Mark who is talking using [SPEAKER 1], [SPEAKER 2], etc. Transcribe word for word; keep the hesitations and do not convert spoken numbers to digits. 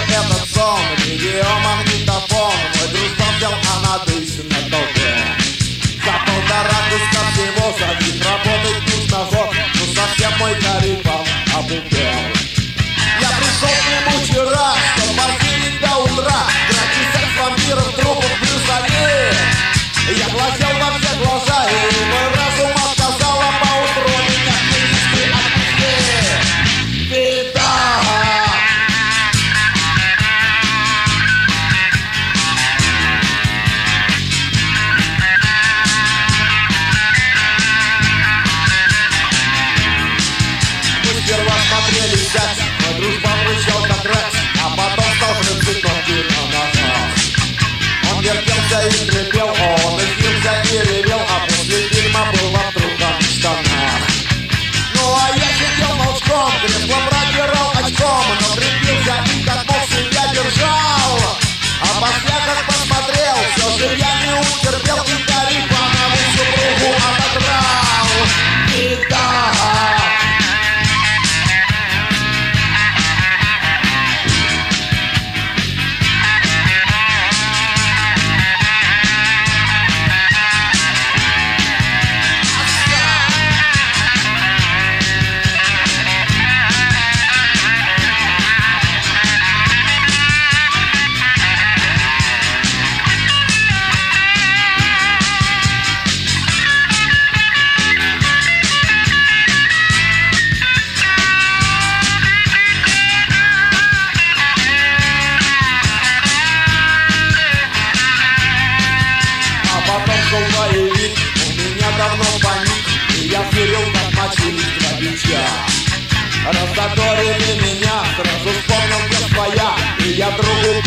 [SPEAKER 1] этот сон, видеомагнитофон. Мой дружбан взял анадырь на толпе. За полтора куска всего, за них работать нужно год. Ну совсем мой Гарифал опупел. Я пришел к нему вчера, чтоб позырить до утра. Грати секс вампиров, трупов плюс они. Я глазел во все глаза, и мой разум отказал, а поутру меня книжки отпусти. Беда. Мы сперва смотрели секс, мой дружбан рычал как Рекс, а потом стал хрустеть ногти на ногах. Он вертелся и скрипел, он извился и ревел, а после фильма был в трухах штанах. Ну а я сидел молчком, кресло продирал очком, но крепился и как мог себя держал. А после как посмотрел, все же я не утерпел и Гарифанову супругу отодрал. Беда. Потом шел боевик, у меня давно паник, и я верил, как мочились два бича. Раззадорили меня, сразу вспомнил, где своя, и я другу